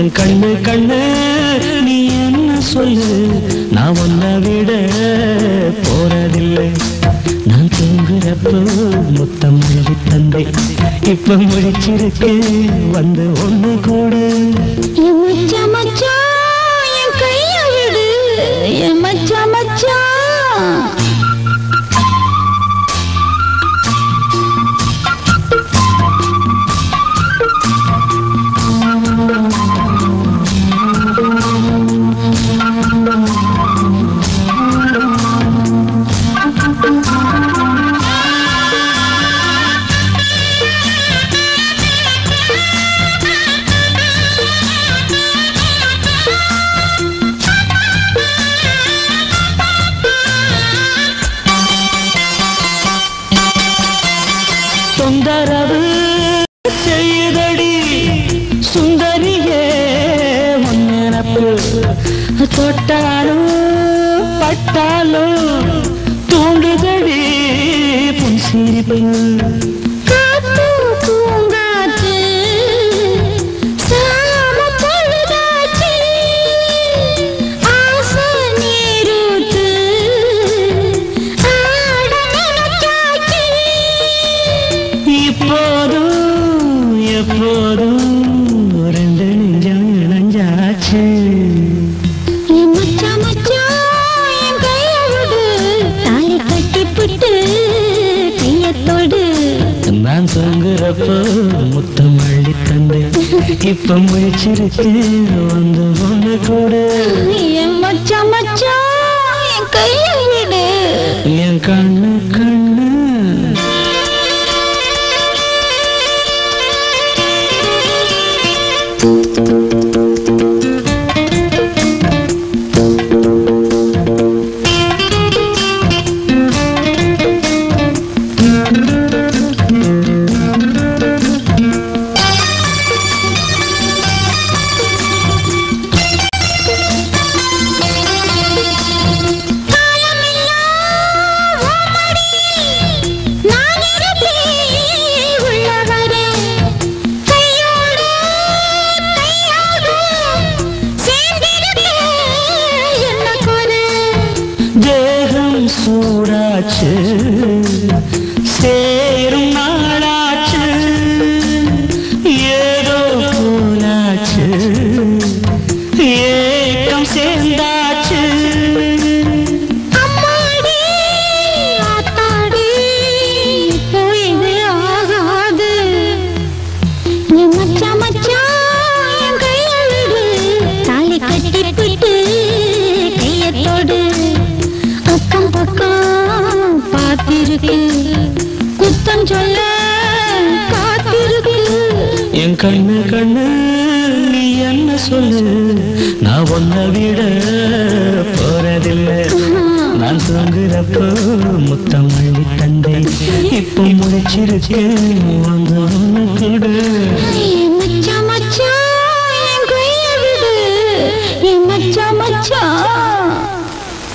என் கண்ணு கண்ணு நீ என்ன சொல்லு, நான் ஒன்ன விட போறதில்லை. நான் தூங்குறப்போ முத்தம் எழுதி தந்தை, இப்ப முடிச்சிருக்கு வந்து ஒண்ணு கூட. என் கைய விடு என் மச்சா மச்சா. தொந்தரவு செய்தடி சுந்தரியே முன்னப்பு, தொட்டாலும் பட்டாலும் தூண்டுதடி புன் சிரிப்பு. எப்போதும் ரெண்டு நெஞ்சம் இணைஞ்சாச்சு. மச்சா மச்சா என் கைய விடு, தாலி கட்டிப்புட்டு கையத்தோடு. நான் தூங்குறப்போ முத்தம் அள்ளி தந்து, இப்ப முயற்சிருக்கு வந்து ஒண்ணு கூட. என் மச்சா மச்சா என் கைய விடு. என் கண்ணு கண்ணு சூடாச்சு சேரும் நாளாச்சு, ஏதோ போலாச்சு ஏக்கம் சேர்ந்தாச்சு. அம்மாடி ஆத்தாடி போயிது ஆகாது. என் மச்சா மச்சா என் கைய விடு, தாலி கட்டிப்புட்டு கையத்தோடு. அக்கம் பக்கம் பார்த்திருக்கு, குத்தம் சொல்ல காத்திருக்கு. என் கண்ணு கண்ணு நீ என்ன சொல்லு, நான் ஒன்ன விட போறதில்லை. நான் தூங்குறப்போ முத்தம் அள்ளி தந்தை, இப்ப முடிச்சிருக்கு வந்து ஒண்ணு கூட. மச்சா மச்சா என் கைய விடு, என் மச்சா மச்சா.